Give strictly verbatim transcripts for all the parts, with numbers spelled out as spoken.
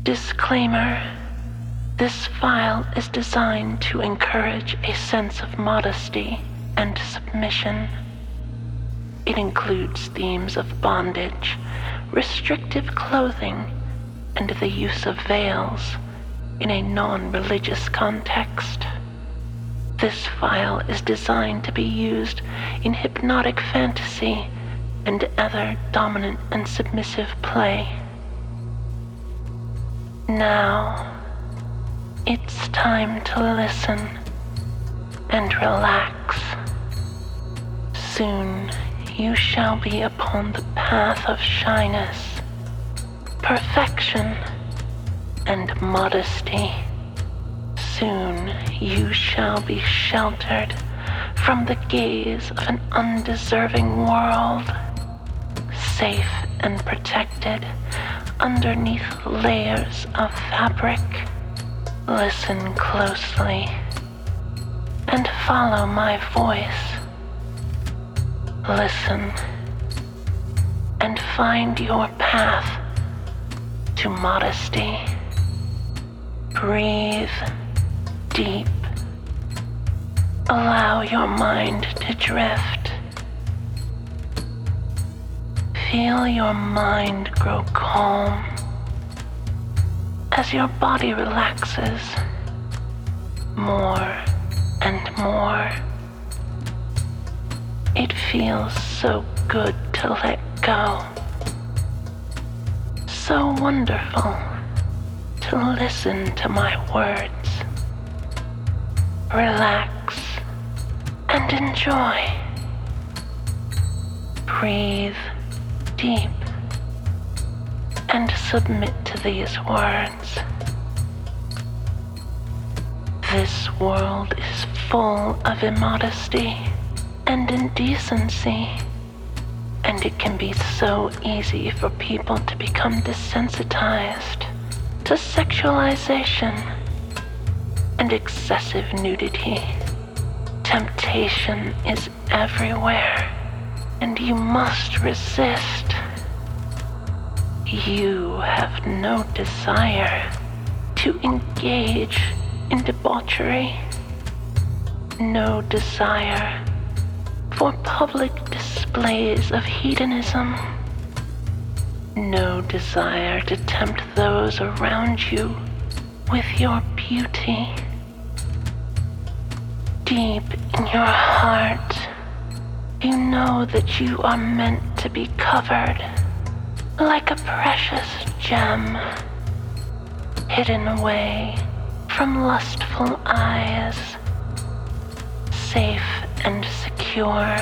Disclaimer: this file is designed to encourage a sense of modesty and submission. It includes themes of bondage, restrictive clothing, and the use of veils in a non-religious context. This file is designed to be used in hypnotic fantasy and other dominant and submissive play. Now, it's time to listen and relax. Soon you shall be upon the path of shyness, perfection, and modesty. Soon you shall be sheltered from the gaze of an undeserving world, safe and protected underneath layers of fabric. Listen closely and follow my voice. Listen and find your path to modesty. Breathe deep. Allow your mind to drift. Feel your mind grow calm as your body relaxes more and more. It feels so good to let go. So wonderful to listen to my words. Relax and enjoy. Breathe deep and submit to these words. This world is full of immodesty and indecency, and it can be so easy for people to become desensitized to sexualization and excessive nudity. Temptation is everywhere, and you must resist. You have no desire to engage in debauchery, no desire for public displays of hedonism, no desire to tempt those around you with your beauty. Deep in your heart, you know that you are meant to be covered like a precious gem, hidden away from lustful eyes, safe and secure,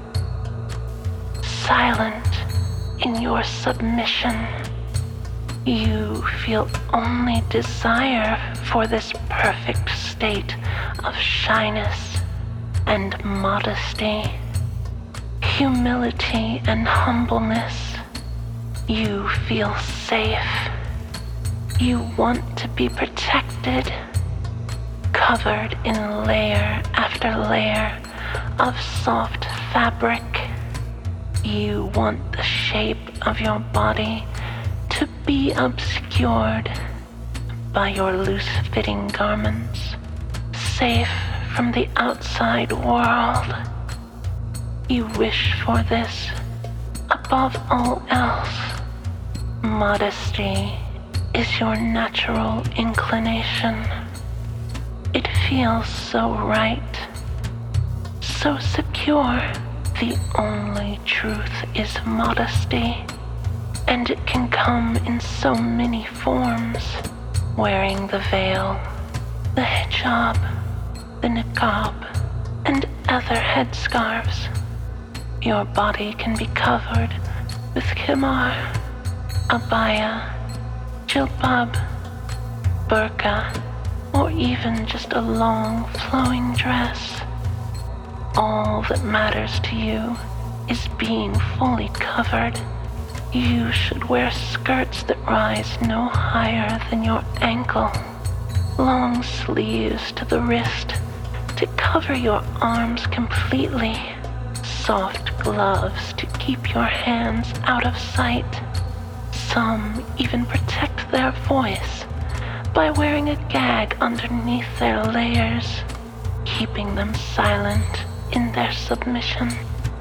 silent in your submission. You feel only desire for this perfect state of shyness and modesty, humility and humbleness. You feel safe. You want to be protected, covered in layer after layer of soft fabric. You want the shape of your body to be obscured by your loose-fitting garments, safe from the outside world. You wish for this above all else. Modesty is your natural inclination. It feels so right, so secure. The only truth is modesty, and it can come in so many forms. Wearing the veil, the hijab, the niqab, and other headscarves. Your body can be covered with khimar, abaya, jilbab, burqa, or even just a long flowing dress. All that matters to you is being fully covered. You should wear skirts that rise no higher than your ankle, long sleeves to the wrist to cover your arms completely, soft gloves to keep your hands out of sight, Some even protect their voice by wearing a gag underneath their layers, keeping them silent in their submission.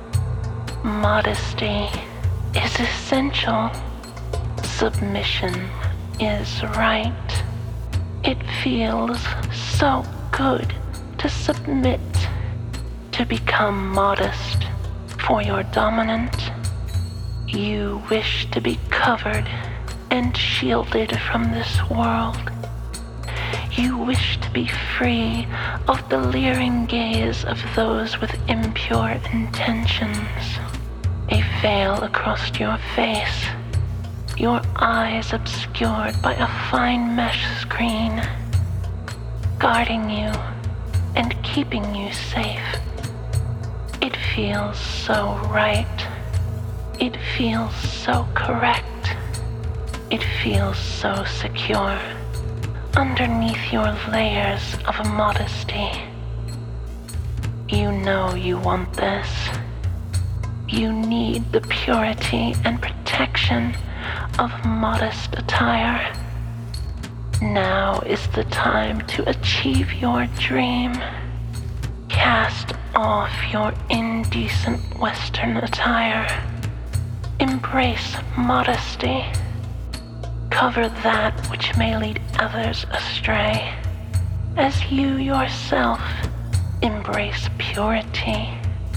Modesty is essential. Submission is right. It feels so good to submit, to become modest for your dominant. You wish to be covered and shielded from this world. You wish to be free of the leering gaze of those with impure intentions. A veil across your face, your eyes obscured by a fine mesh screen, guarding you and keeping you safe. It feels so right. It feels so correct. It feels so secure. Underneath your layers of modesty, you know you want this. You need the purity and protection of modest attire. Now is the time to achieve your dream. Cast off your indecent Western attire. Embrace modesty. Cover that which may lead others astray, as you yourself embrace purity.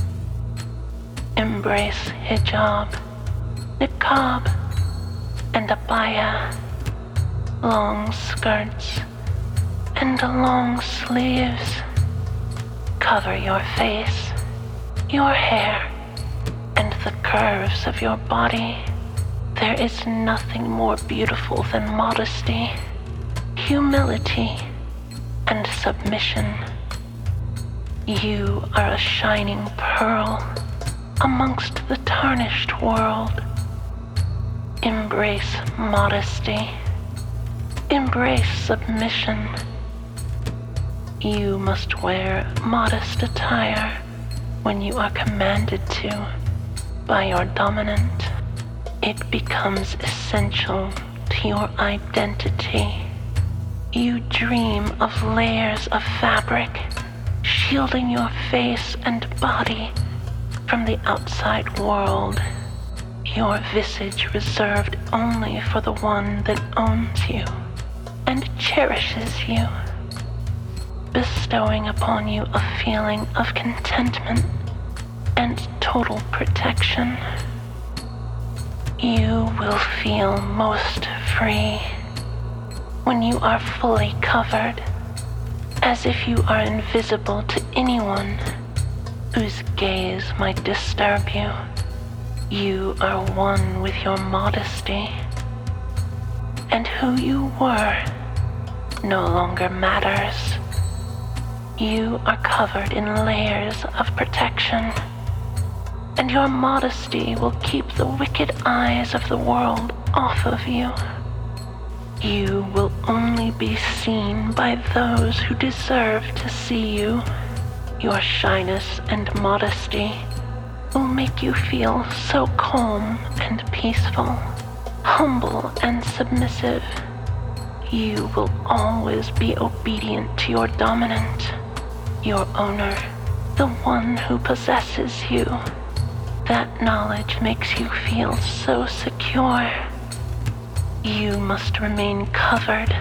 Embrace hijab, niqab, and abaya, long skirts and long sleeves. Cover your face, your hair, and the curves of your body. There is nothing more beautiful than modesty, humility, and submission. You are a shining pearl amongst the tarnished world. Embrace modesty. Embrace submission. You must wear modest attire when you are commanded to by your dominant. It becomes essential to your identity. You dream of layers of fabric shielding your face and body from the outside world. Your visage reserved only for the one that owns you and cherishes you, bestowing upon you a feeling of contentment and total protection. You will feel most free when you are fully covered, as if you are invisible to anyone whose gaze might disturb you. You are one with your modesty, and who you were no longer matters. You are covered in layers of protection, and your modesty will keep the wicked eyes of the world off of you. You will only be seen by those who deserve to see you. Your shyness and modesty will make you feel so calm and peaceful, humble and submissive. You will always be obedient to your dominant, your owner, the one who possesses you. That knowledge makes you feel so secure. You must remain covered.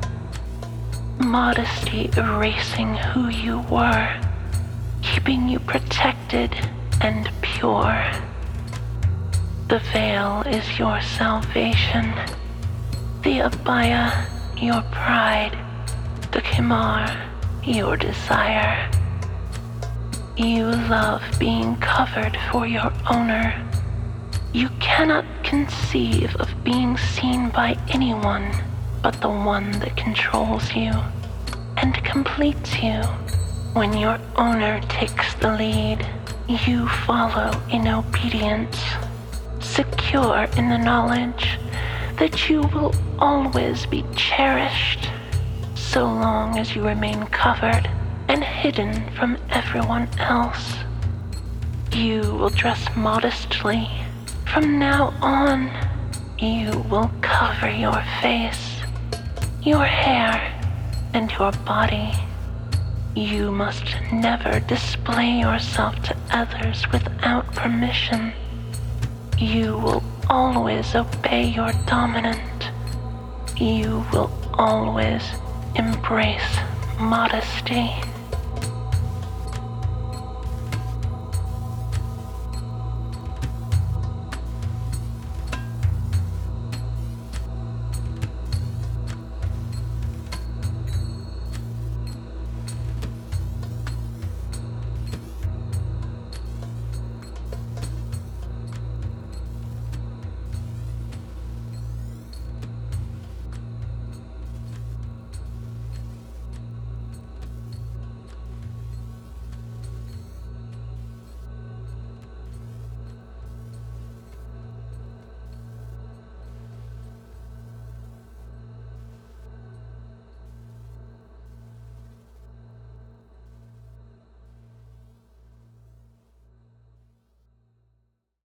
Modesty erasing who you were, keeping you protected and pure. The veil is your salvation, the abaya your pride, the khimar your desire. You love being covered for your owner. You cannot conceive of being seen by anyone but the one that controls you and completes you. When your owner takes the lead, you follow in obedience, secure in the knowledge that you will always be cherished, so long as you remain covered and hidden from everyone else. You will dress modestly from now on. You will cover your face, your hair, and your body. You must never display yourself to others without permission. You will always obey your dominant. You will always embrace modesty.